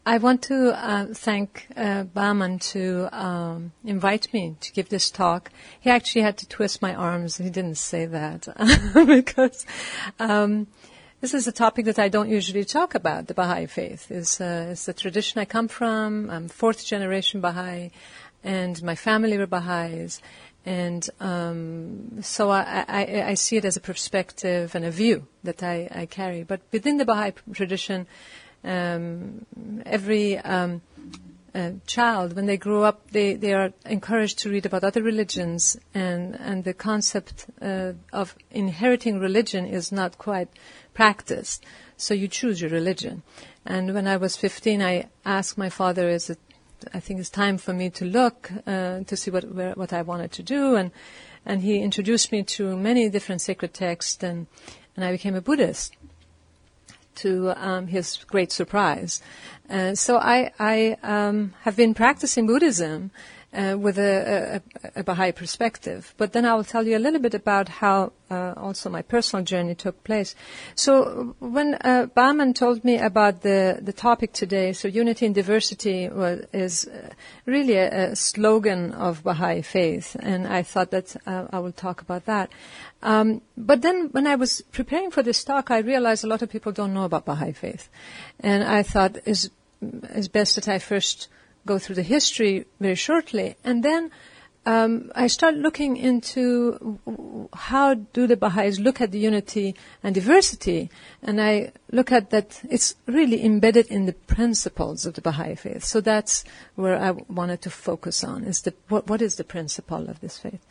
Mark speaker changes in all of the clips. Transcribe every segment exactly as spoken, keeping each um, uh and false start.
Speaker 1: I want to uh, thank uh, Bahman to um, invite me to give this talk. He actually had to twist my arms. He didn't say that because um, this is a topic that I don't usually talk about. The Baha'i faith is uh, it's the tradition I come from. I'm fourth generation Baha'i, and my family were Baha'is, and um, so I, I, I see it as a perspective and a view that I, I carry. But within the Baha'i tradition, Um, every um, uh, child, when they grow up, they, they are encouraged to read about other religions, and, and the concept uh, of inheriting religion is not quite practiced. So you choose your religion. And when I was fifteen, I asked my father, "Is it? I think it's time for me to look uh, to see what where, what I wanted to do." And and he introduced me to many different sacred texts, and and I became a Buddhist, to um, his great surprise. Uh, so I, I um, have been practicing Buddhism uh, with a, a, a Baha'i perspective. But then I will tell you a little bit about how uh, also my personal journey took place. So when uh, Bahman told me about the, the topic today, so unity and diversity was, is uh, really a, a slogan of Baha'i faith, and I thought that uh, I will talk about that. Um, but then when I was preparing for this talk, I realized a lot of people don't know about Baha'i faith. And I thought it's, it's best that I first go through the history very shortly. And then um, I started looking into how do the Baha'is look at the unity and diversity. And I look at that it's really embedded in the principles of the Baha'i faith. So that's where I wanted to focus on, is the, what, what is the principle of this faith.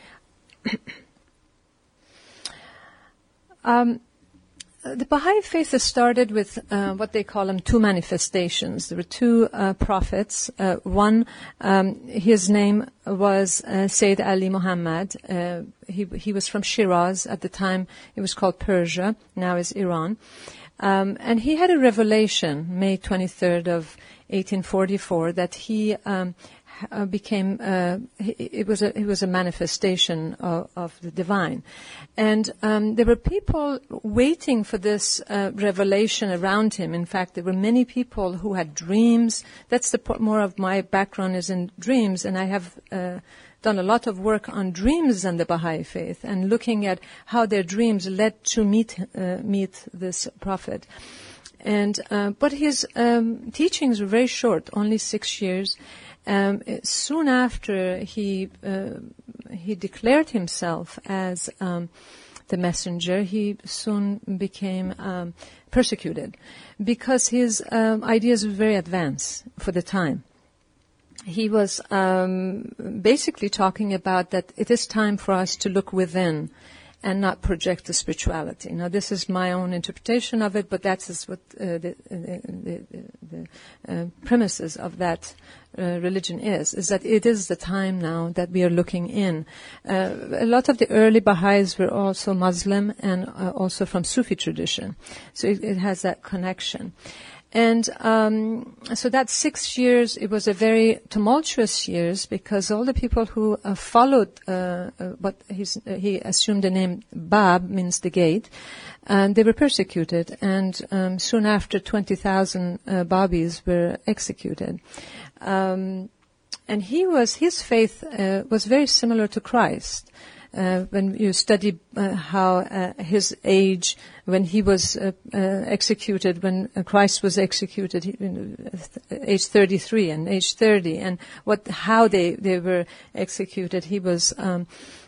Speaker 1: Um, the Baha'i faith has started with uh, what they call them two manifestations. There were two uh, prophets. Uh, one, um, his name was uh, Sayyid Ali Muhammad. Uh, he, he was from Shiraz. At the time, it was called Persia. Now is Iran. Um, and he had a revelation, May twenty-third of eighteen forty-four, that he um, Uh, became uh, it was a it was a manifestation of, of the divine, and um, there were people waiting for this uh, revelation around him. In fact, there were many people who had dreams. That's the po- more of my background is in dreams, and I have uh, done a lot of work on dreams and the Baha'i faith, and looking at how their dreams led to meet uh, meet this prophet. And uh, but his um, teachings were very short, only six years. Um, soon after, he uh, he declared himself as um, the messenger. He soon became um, persecuted because his um, ideas were very advanced for the time. He was um, basically talking about that it is time for us to look within and not project the spirituality. Now, this is my own interpretation of it, but that is what uh, the, the, the, the uh, premises of that uh, religion is, is that it is the time now that we are looking in. Uh, a lot of the early Baha'is were also Muslim and uh, also from Sufi tradition. So it, it has that connection. And um, so that six years, it was a very tumultuous years because all the people who uh, followed uh, uh, what he's, uh, he assumed the name Bab, means the gate, and they were persecuted. And um, soon after, twenty thousand uh, Babis were executed. Um, and he was his faith uh, was very similar to Christ. Uh, when you study uh, how uh, his age, when he was uh, uh, executed, when uh, Christ was executed, he, uh, age thirty-three and age thirty, and what how they, they were executed, he was um,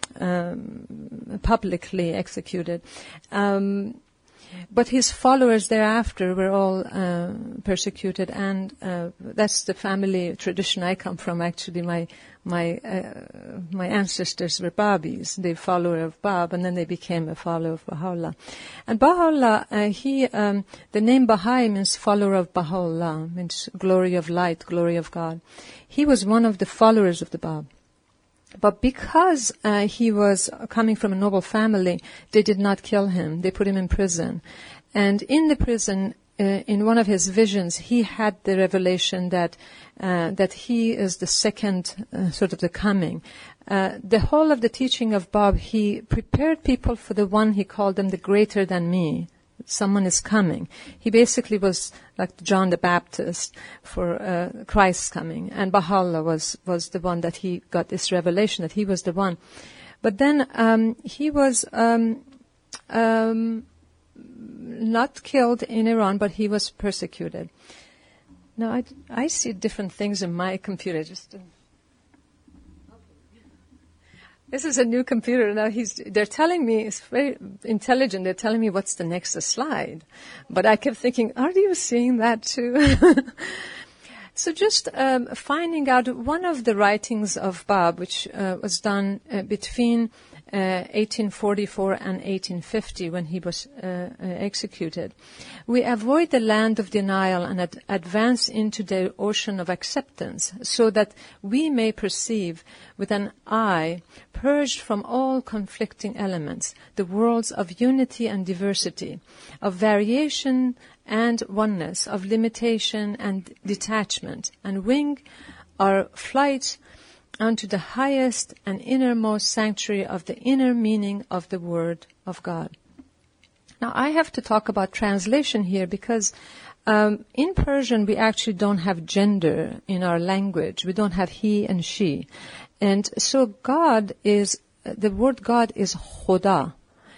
Speaker 1: um, publicly executed. Um, But his followers thereafter were all uh, persecuted, and uh, that's the family tradition I come from. Actually, my my uh, my ancestors were Babis, the follower of Bab, and then they became a follower of Baha'u'llah. And Baha'u'llah, uh, he um, the name Baha'i means follower of Baha'u'llah, means glory of light, glory of God. He was one of the followers of the Bab. But because uh, he was coming from a noble family, they did not kill him. They put him in prison. And in the prison, uh, in one of his visions, he had the revelation that uh, that he is the second uh, sort of the coming. Uh, the whole of the teaching of Bab, he prepared people for the one, he called them the greater than me. someone is coming. He basically was like John the Baptist for uh, Christ's coming, and Baha'u'llah was was the one that he got this revelation that he was the one. But then um, he was um, um, not killed in Iran, but he was persecuted. Now I, I see different things in my computer. Just. To This is a new computer. Now he's, they're telling me, it's very intelligent, they're telling me what's the next slide. But I kept thinking, are you seeing that too? So just um, finding out one of the writings of Bab, which uh, was done uh, between uh, eighteen forty-four and eighteen fifty when he was uh, uh, executed. We avoid the land of denial and ad- advance into the ocean of acceptance so that we may perceive with an eye purged from all conflicting elements, the worlds of unity and diversity, of variation and oneness, of limitation and detachment, and wing our flight unto the highest and innermost sanctuary of the inner meaning of the Word of God. Now, I have to talk about translation here because um, in Persian we actually don't have gender in our language. We don't have he and she. And so God is, the word God is Khoda.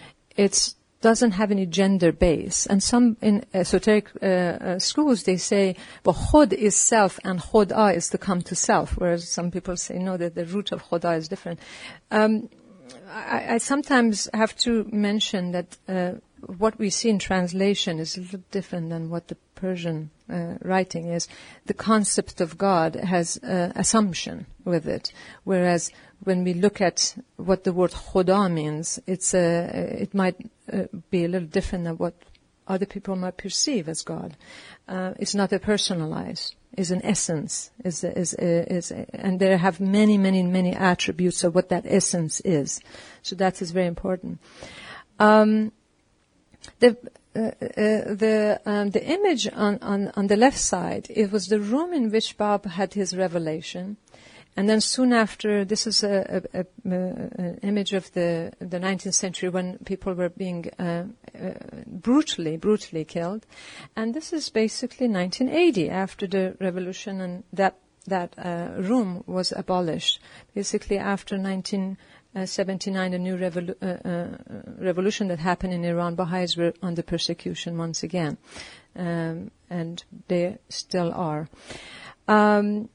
Speaker 1: It doesn't have any gender base. And some in esoteric uh, uh, schools, they say, well, Khod is self and Khoda is to come to self, whereas some people say, no, that the root of Khoda is different. Um, I, I sometimes have to mention that uh, what we see in translation is a little different than what the Persian uh, writing is. The concept of God has uh, assumption with it, whereas when we look at what the word Khoda means, it's uh, it might uh, be a little different than what other people might perceive as God. Uh, it's not a personalized. Is an essence. Is is is, is and there have many, many, many attributes of what that essence is. So that is very important. Um, the uh, uh, the um, the image on, on on the left side, it was the room in which Bab had his revelation. And then soon after, this is a, a, a, a, an image of the the nineteenth century when people were being uh, uh, brutally, brutally killed. And this is basically nineteen eighty, after the revolution, and that that uh, room was abolished. Basically after nineteen seventy-nine, the new revolu- uh, uh, revolution that happened in Iran, Baha'is were under persecution once again. Um, and they still are. Um,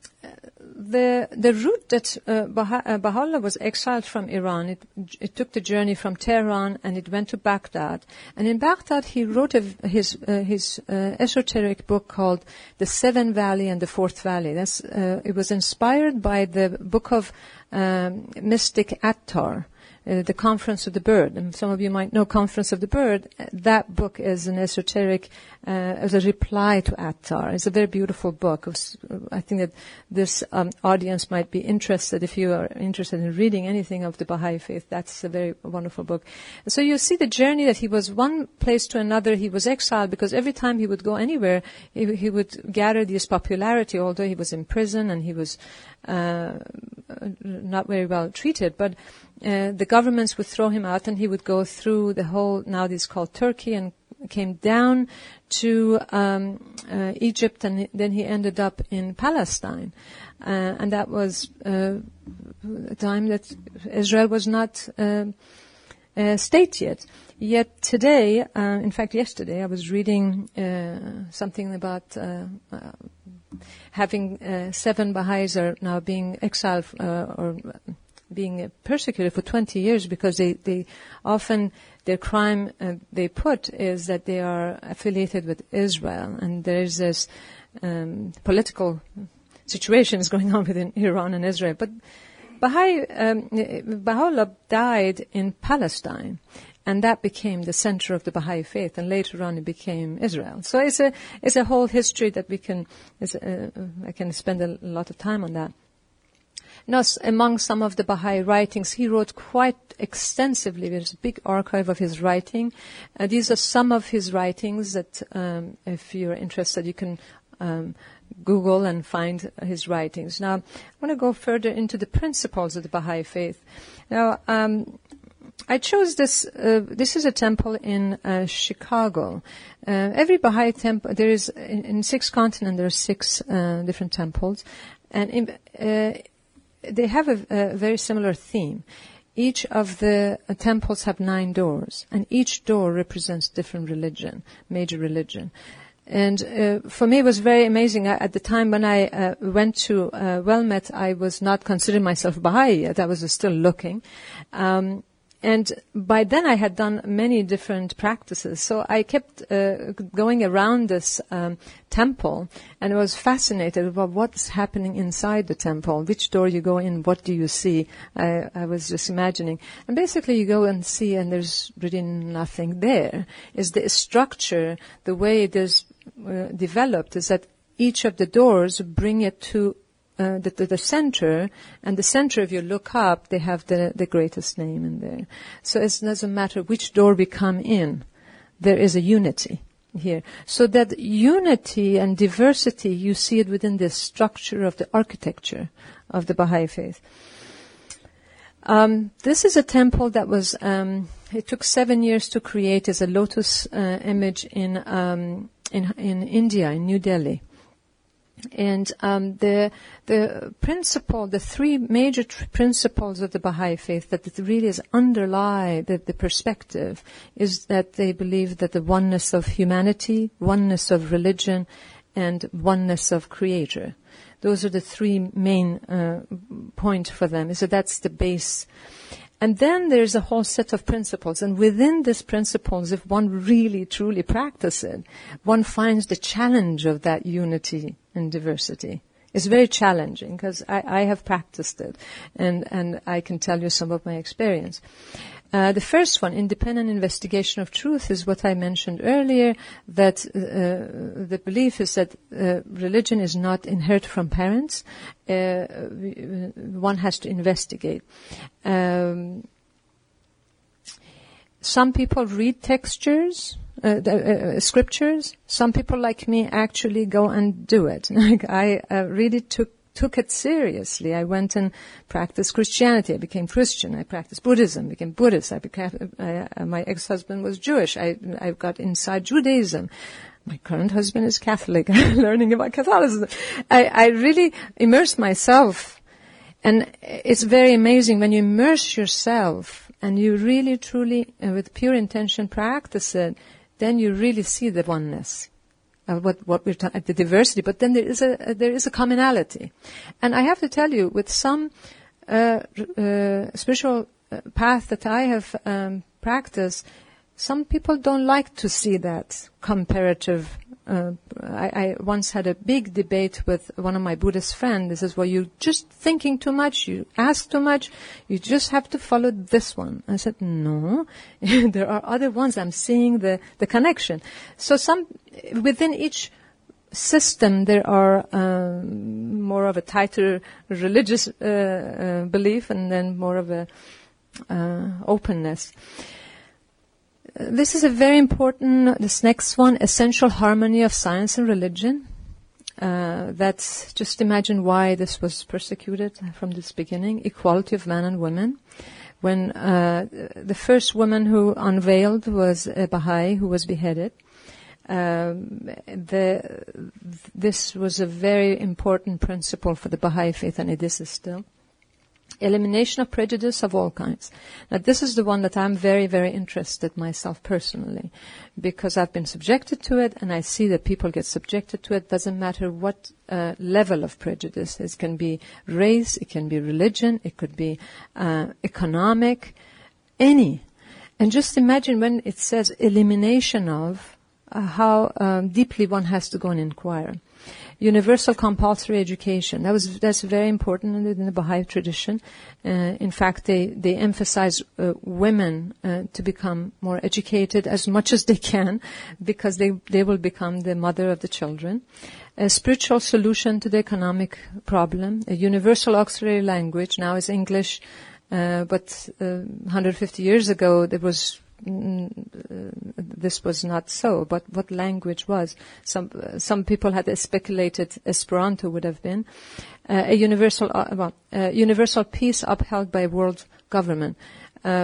Speaker 1: The the route that uh, Baha, uh, Baha'u'llah was exiled from Iran, it, it took the journey from Tehran and it went to Baghdad. And in Baghdad, he wrote a, his uh, his uh, esoteric book called The Seven Valley and the Fourth Valley. That's uh, it was inspired by the book of um, mystic Attar. Uh, the Conference of the Bird. And some of you might know Conference of the Bird. That book is an esoteric, uh, as a reply to Attar. It's a very beautiful book. I think that this um, audience might be interested, if you are interested in reading anything of the Baha'i faith. That's a very wonderful book. So you see the journey that he was one place to another. He was exiled because every time he would go anywhere, he, he would gather this popularity, although he was in prison and he was uh, not very well treated. But Uh, the governments would throw him out and he would go through the whole, now this is called Turkey, and came down to um, uh, Egypt, and then he ended up in Palestine. Uh, and that was uh, a time that Israel was not uh, a state yet. Yet today, uh, in fact yesterday, I was reading uh, something about uh, uh, having uh, seven Baha'is are now being exiled uh, or being persecuted for twenty years because they, they often, their crime uh, they put is that they are affiliated with Israel. And there is this um, political situations going on within Iran and Israel. But Baha'i, um, Baha'u'llah died in Palestine. And that became the center of the Baha'i faith, and later on it became Israel. So it's a it's a whole history that we can. Is a, I can spend a lot of time on that. Now, among some of the Baha'i writings, he wrote quite extensively. There's a big archive of his writing. Uh, these are some of his writings that, um, if you're interested, you can um, Google and find his writings. Now, I want to go further into the principles of the Baha'i faith. Now, um, I chose this. Uh, this is a temple in uh, Chicago. Uh, every Baha'i temple, there is in, in six continents. There are six uh, different temples, and in, uh, they have a, a very similar theme. Each of the uh, temples have nine doors, and each door represents different religion, major religion. And uh, for me, it was very amazing. I, at the time when I uh, went to uh, Wilmette, I was not considering myself Baha'i yet. I was still looking. Um, and by then, I had done many different practices. So I kept uh, going around this um, temple, and I was fascinated about what's happening inside the temple. Which door you go in, what do you see? I, I was just imagining. And basically, you go and see, and there's really nothing there. It's the structure, the way it is uh, developed, is that each of the doors bring it to Uh, the, the, the center, and the center, if you look up, they have the, the greatest name in there. So it doesn't matter which door we come in, there is a unity here. So that unity and diversity, you see it within the structure of the architecture of the Baha'i faith. Um, this is a temple that was, um, it took seven years to create as a lotus uh, image in, um, in, in India, in New Delhi. And um, the the principle, the three major tr- principles of the Baha'i faith that it really is underlie the, the perspective is that they believe that the oneness of humanity, oneness of religion, and oneness of Creator. Those are the three main uh, points for them. So that's the base. And then there's a whole set of principles. And within these principles, if one really, truly practices it, one finds the challenge of that unity and diversity. It's very challenging because I, I have practiced it. And, and I can tell you some of my experience. Uh, the first one, independent investigation of truth, is what I mentioned earlier, that uh, the belief is that uh, religion is not inherited from parents. Uh, one has to investigate. Um, some people read textures, uh, the, uh, scriptures. Some people like me actually go and do it. Like I uh, really took took it seriously. I went and practiced Christianity. I became Christian. I practiced Buddhism, became Buddhist. I became, I, uh, my ex-husband was Jewish. I, I got inside Judaism. My current husband is Catholic. I'm learning about Catholicism. I, I really immersed myself. And it's very amazing when you immerse yourself and you really, truly, uh, with pure intention practice it, then you really see the oneness. Uh, what, what we're talking, the diversity, but then there is a uh, there is a commonality, and I have to tell you, with some uh, uh, spiritual uh, path that I have um, practiced, some people don't like to see that comparative. Uh, I, I once had a big debate with one of my Buddhist friends. He says, "Well, you're just thinking too much. You ask too much. You just have to follow this one." I said, "No, there are other ones. I'm seeing the the connection." So some within each system there are um, more of a tighter religious uh, uh, belief, and then more of a uh, openness. This is a very important, this next one, essential harmony of science and religion. Uh, that's, just imagine why this was persecuted from this beginning. Equality of man and women. When uh, the first woman who unveiled was a Baha'i who was beheaded. Um, the, this was a very important principle for the Baha'i faith, and it is still. Elimination of prejudice of all kinds. Now, this is the one that I'm very, very interested myself personally, because I've been subjected to it, and I see that people get subjected to it. Doesn't matter what uh, level of prejudice. It can be race, it can be religion, it could be uh, economic, any. And just imagine when it says elimination of, uh, how um, deeply one has to go and inquire. Universal compulsory education. That was that's very important in the, in the Baha'i tradition. Uh, in fact, they they emphasize uh, women uh, to become more educated as much as they can, because they they will become the mother of the children. A spiritual solution to the economic problem. A universal auxiliary language. Now is English, uh, but uh, one hundred fifty years ago there was. Uh, this was not so, but what language was? Some uh, some people had speculated Esperanto would have been uh, a universal uh, well, uh, universal peace upheld by world government. Uh,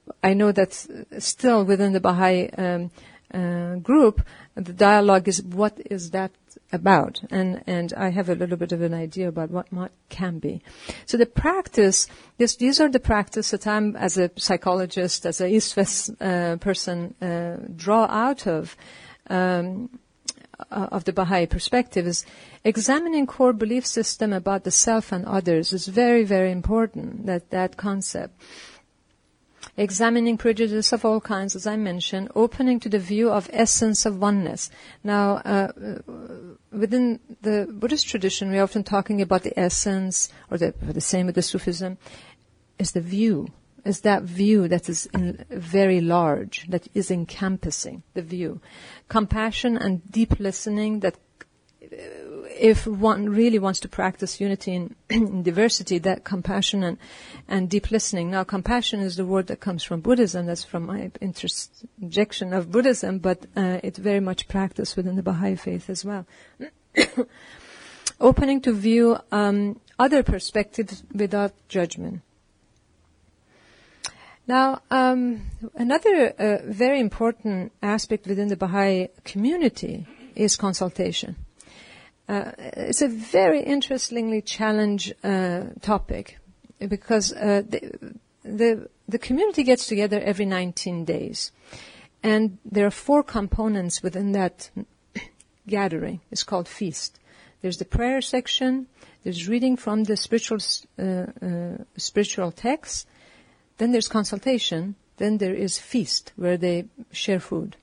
Speaker 1: I know that still within the Baha'i um, uh, group, the dialogue is what is that about, and and I have a little bit of an idea about what what can be. So the practice, this, these are the practice that I'm, as a psychologist, as a East-West uh, person, uh, draw out of um, uh, of the Baha'i perspective is examining core belief system about the self and others is very, very important. That that concept. Examining prejudice of all kinds, as I mentioned, opening to the view of essence of oneness. Now, uh, within the Buddhist tradition, we're often talking about the essence, or the, or the same with the Sufism, is the view, is that view that is in, very large, that is encompassing, the view. Compassion and deep listening, that if one really wants to practice unity in, in diversity, that compassion and, and deep listening. Now, compassion is the word that comes from Buddhism. That's from my interjection of Buddhism, but uh, it's very much practiced within the Baha'i faith as well. Opening to view um, other perspectives without judgment. Now, um, another uh, very important aspect within the Baha'i community is consultation. Uh, it's a very interestingly challenged uh, topic because uh, the, the the community gets together every nineteen days, and there are four components within that gathering. It's called feast. There's the prayer section. There's reading from the spiritual uh, uh, spiritual text. Then there's consultation. Then there is feast, where they share food.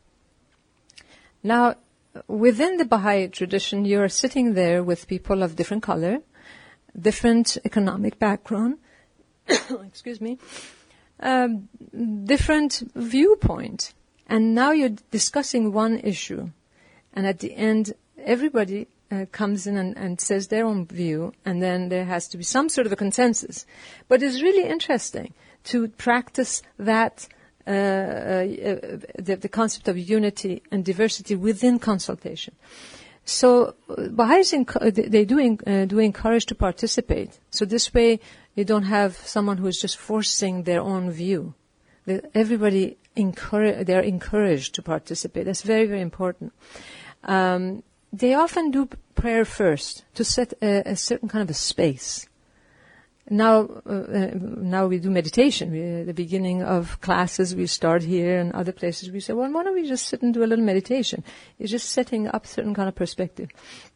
Speaker 1: Now, within the Baha'i tradition, you're sitting there with people of different color, different economic background, excuse me, um, different viewpoint. And now you're discussing one issue. And at the end, everybody uh, comes in and, and says their own view, and then there has to be some sort of a consensus. But it's really interesting to practice that Uh, uh, the, the concept of unity and diversity within consultation. So uh, Baha'is enc- they do in, uh, do encourage to participate. So this way you don't have someone who is just forcing their own view. The, everybody encourage, they are encouraged to participate. That's very, very important. Um, they often do prayer first to set a, a certain kind of a space. Now, uh, now we do meditation. We, at the beginning of classes, we start here and other places. We say, well, why don't we just sit and do a little meditation? It's just setting up certain kind of perspective.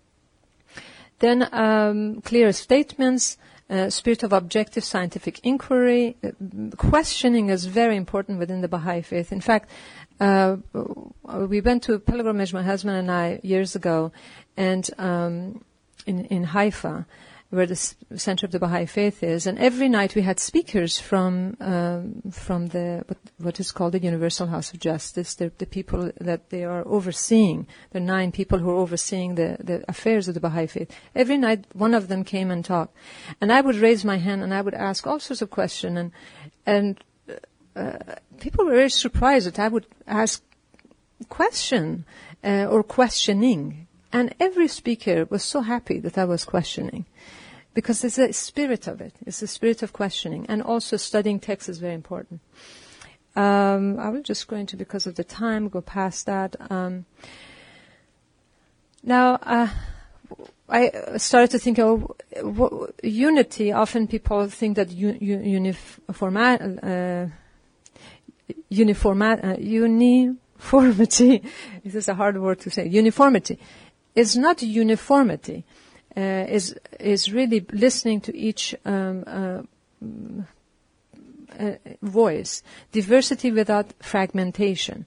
Speaker 1: Then, um, clear statements, uh, spirit of objective scientific inquiry. Uh, questioning is very important within the Baha'i faith. In fact, uh, we went to a pilgrimage, my husband and I, years ago, and um, in, in Haifa, where the s- center of the Baha'i faith is, and every night we had speakers from um, from the what, what is called the Universal House of Justice, the, the people that they are overseeing, the nine people who are overseeing the, the affairs of the Baha'i faith. Every night, one of them came and talked, and I would raise my hand and I would ask all sorts of questions, and and uh, people were very surprised that I would ask question uh, or questioning. And every speaker was so happy that I was questioning, because there's a spirit of it. It's a spirit of questioning. And also studying text is very important. Um, I will just go into, because of the time, go past that. Um, now, uh, I started to think of w- unity. Often people think that u- u- uniforma- uh, uniforma- uh, uniformity, this is a hard word to say, uniformity. It's not uniformity. Uh, is is really listening to each um, uh, uh, voice. Diversity without fragmentation.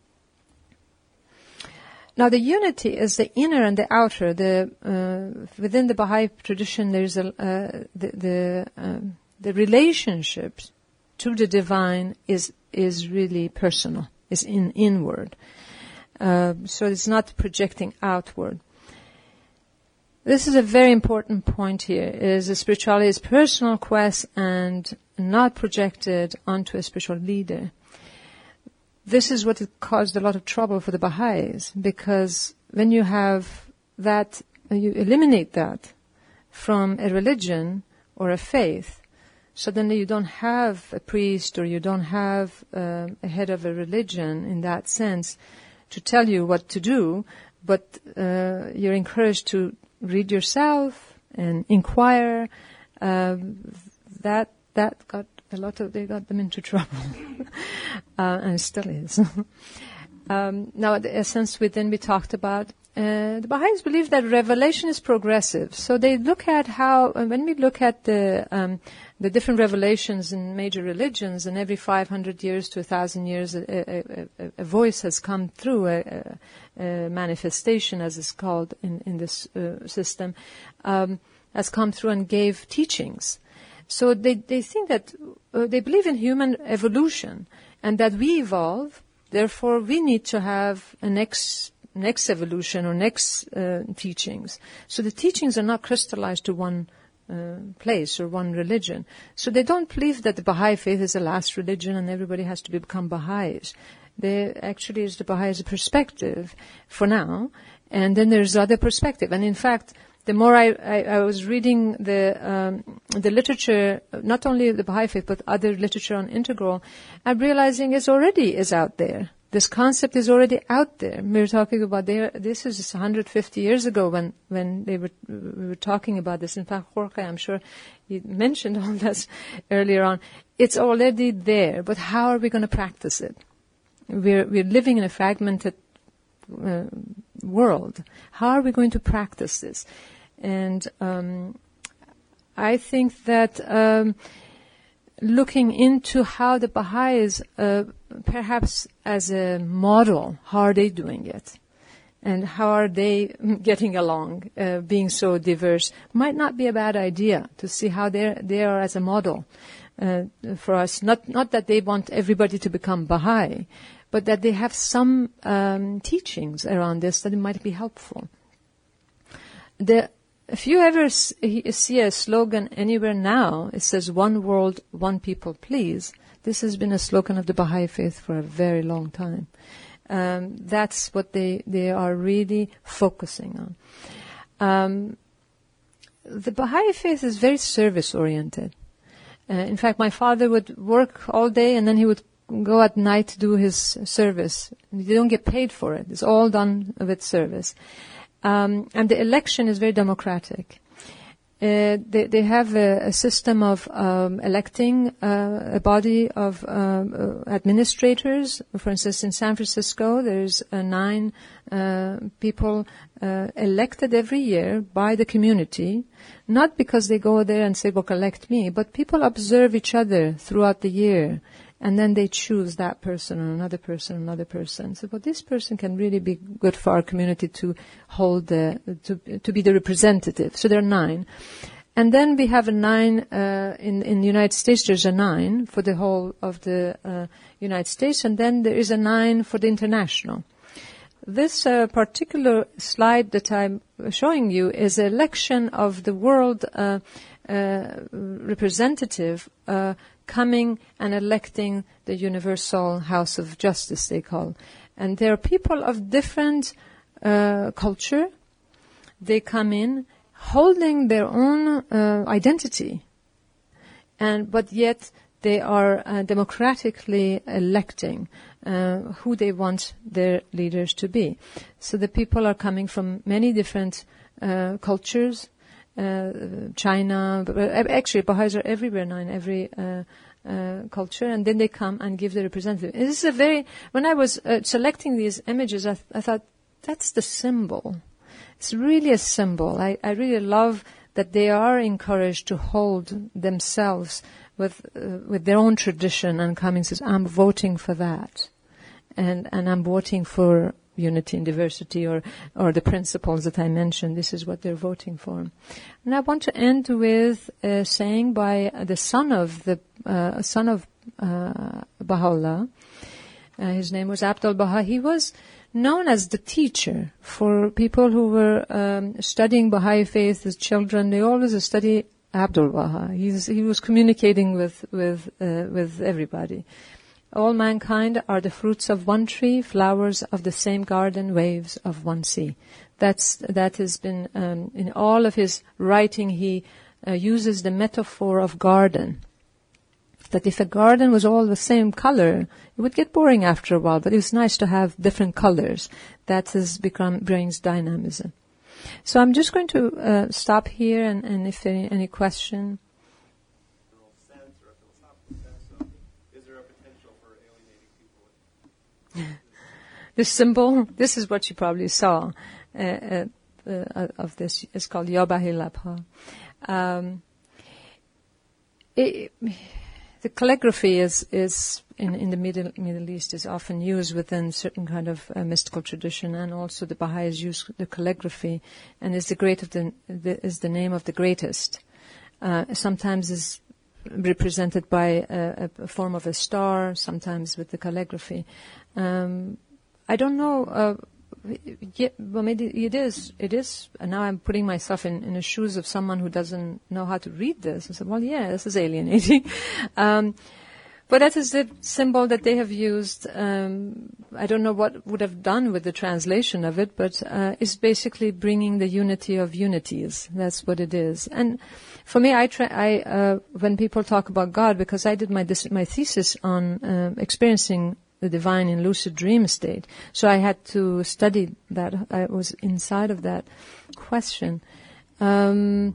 Speaker 1: Now, the unity is the inner and the outer. The uh, within the Baha'i tradition, there's a uh, the the, um, the relationships to the divine is is really personal. Is in inward. Uh, so it's not projecting outward. This is a very important point here, is the spirituality is personal quest and not projected onto a spiritual leader. This is what caused a lot of trouble for the Baha'is, because when you have that, you eliminate that from a religion or a faith, suddenly you don't have a priest or you don't have uh, a head of a religion in that sense to tell you what to do, but uh, you're encouraged to read yourself and inquire. Uh, that that got a lot of, they got them into trouble, uh, and it still is. um, now, the essence within we talked about. Uh, the Baha'is believe that revelation is progressive. So they look at how, uh, when we look at the um, the different revelations in major religions, and every five hundred years to one thousand years, a, a, a, a voice has come through, a, a, a manifestation, as it's called in, in this uh, system, um, has come through and gave teachings. So they, they think that, uh, they believe in human evolution, and that we evolve, therefore we need to have a next next evolution or next uh, teachings. So the teachings are not crystallized to one uh, place or one religion. So they don't believe that the Baha'i faith is the last religion and everybody has to become Baha'is. There actually is the Baha'i perspective for now, and then there's other perspective. And in fact, the more I, I, I was reading the um, the literature, not only the Baha'i faith, but other literature on integral, I'm realizing it already is out there. This concept is already out there. We were talking about there. This is one hundred fifty years ago when when they were we were talking about this. In fact, Jorge, I'm sure he mentioned all this earlier on. It's already there, but how are we going to practice it? We're we're living in a fragmented uh, world. How are we going to practice this? And um, I think that um, looking into how the Baha'is, uh, perhaps as a model, how are they doing it? And how are they getting along, uh, being so diverse, might not be a bad idea to see how they they are as a model uh, for us. Not not that they want everybody to become Baha'i, but that they have some um, teachings around this that it might be helpful. The If you ever see a slogan anywhere now, it says, "One world, one people, please." This has been a slogan of the Baha'i faith for a very long time. Um, that's what they, they are really focusing on. Um, the Baha'i faith is very service-oriented. Uh, in fact, my father would work all day and then he would go at night to do his service. They don't get paid for it. It's all done with service. Um, and the election is very democratic. Uh, they, they have a, a system of um, electing uh, a body of um, uh, administrators. For instance, in San Francisco, there's uh, nine uh, people uh, elected every year by the community, not because they go there and say, well, elect me, but people observe each other throughout the year. And then they choose that person or another person, another person. So, well, this person can really be good for our community to hold the, to, to be the representative. So there are nine. And then we have a nine, uh, in, in the United States, there's a nine for the whole of the, uh, United States. And then there is a nine for the international. This, uh, particular slide that I'm showing you is an election of the world, uh, uh, representative, uh, coming and electing the Universal House of Justice, they call. And there are people of different uh, culture. They come in holding their own uh, identity, and but yet they are uh, democratically electing uh, who they want their leaders to be. So the people are coming from many different uh, cultures. Uh, China, but actually Baha'is are everywhere now in every uh, uh, culture, and then they come and give the representative. And this is a very, when I was uh, selecting these images, I, th- I thought, that's the symbol. It's really a symbol. I, I really love that they are encouraged to hold themselves with uh, with their own tradition and coming says, I'm voting for that. And, and I'm voting for unity and diversity, or, or the principles that I mentioned. This is what they're voting for. And I want to end with a saying by the son of the uh, son of uh, Baha'u'llah. Uh, his name was Abdul Baha. He was known as the teacher for people who were um, studying Baha'i faith as children. They always study Abdul Baha. He's, he was communicating with with uh, with everybody. All mankind are the fruits of one tree, flowers of the same garden, waves of one sea. That's that has been um, in all of his writing. He uh, uses the metaphor of garden, that if a garden was all the same color, it would get boring after a while, but it was nice to have different colors. That has become, brings dynamism. So I'm just going to uh, stop here, and, and if there any, any question.
Speaker 2: Sense or a philosophical sense of, is there a potential for alienating people?
Speaker 1: This symbol, this is what you probably saw uh, uh, uh, of this. It's called Yabahi Labha. Um, it, the calligraphy is, is in, in the Middle, Middle East is often used within certain kind of uh, mystical tradition, and also the Baha'is use the calligraphy, and is the great of the, the is the name of the greatest. Uh, sometimes is represented by a, a form of a star, sometimes with the calligraphy. Um, I don't know. Uh, yeah, well, maybe it is. It is. And now I'm putting myself in, in the shoes of someone who doesn't know how to read this. I said, well, yeah, this is alienating. um, but that is the symbol that they have used. Um, I don't know what would have done with the translation of it, but uh, it's basically bringing the unity of unities. That's what it is. And for me, I try. I uh, when people talk about God, because I did my dis- my thesis on uh, experiencing the divine in lucid dream state. So I had to study that. I was inside of that question. Um,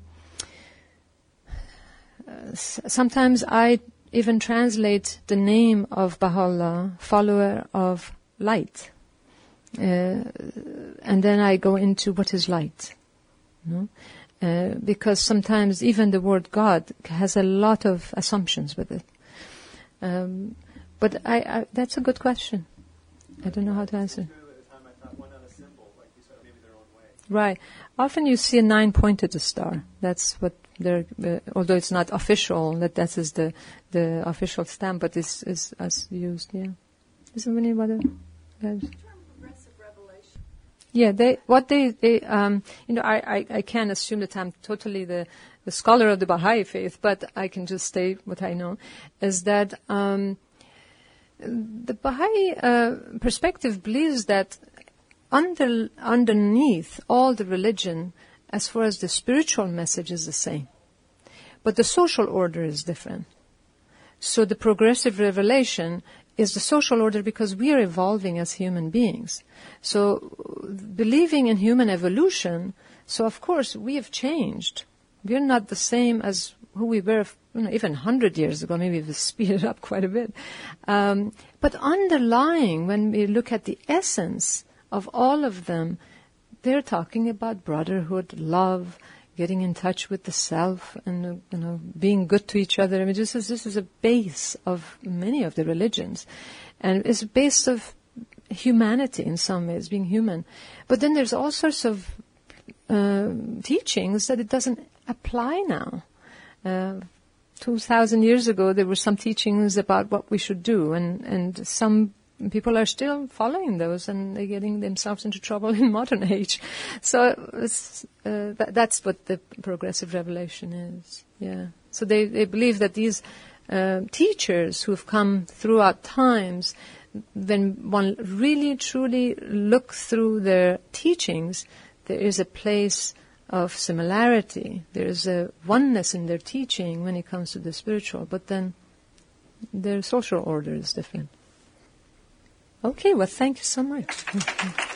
Speaker 1: s- sometimes I even translate the name of Baha'u'llah, follower of light. Uh, and then I go into what is light. You know? Uh, because sometimes even the word God has a lot of assumptions with it. Um, But I, I, that's a good question. I don't know how to answer. Right. Often you see a nine-pointed star. That's what they're, uh, although it's not official, that that is the, the official stamp, but it's, it's as used, yeah. Isn't anybody? Progressive revelation. Yeah, they, what they, they, um, you know, I, I, I can't assume that I'm totally the, the scholar of the Baha'i faith, but I can just state what I know, is that, um, the Baha'i uh, perspective believes that under, underneath all the religion, as far as the spiritual message is the same, but the social order is different. So the progressive revelation is the social order because we are evolving as human beings. So believing in human evolution, so of course we have changed. We're not the same as who we were, you know, even one hundred years ago. Maybe we've speeded up quite a bit. Um, but underlying, when we look at the essence of all of them, they're talking about brotherhood, love, getting in touch with the self, and uh, you know, being good to each other. I mean, this is this is a base of many of the religions, and it's a base of humanity in some ways, being human. But then there's all sorts of uh, teachings that it doesn't apply now. Uh, two thousand years ago, there were some teachings about what we should do, and, and some people are still following those, and they're getting themselves into trouble in modern age. So it's, uh, th- that's what the progressive revelation is. Yeah. So they, they believe that these uh, teachers who have come throughout times, when one really truly looks through their teachings, there is a place of similarity. There is a oneness in their teaching when it comes to the spiritual, but then their social order is different. Okay, well, thank you so much.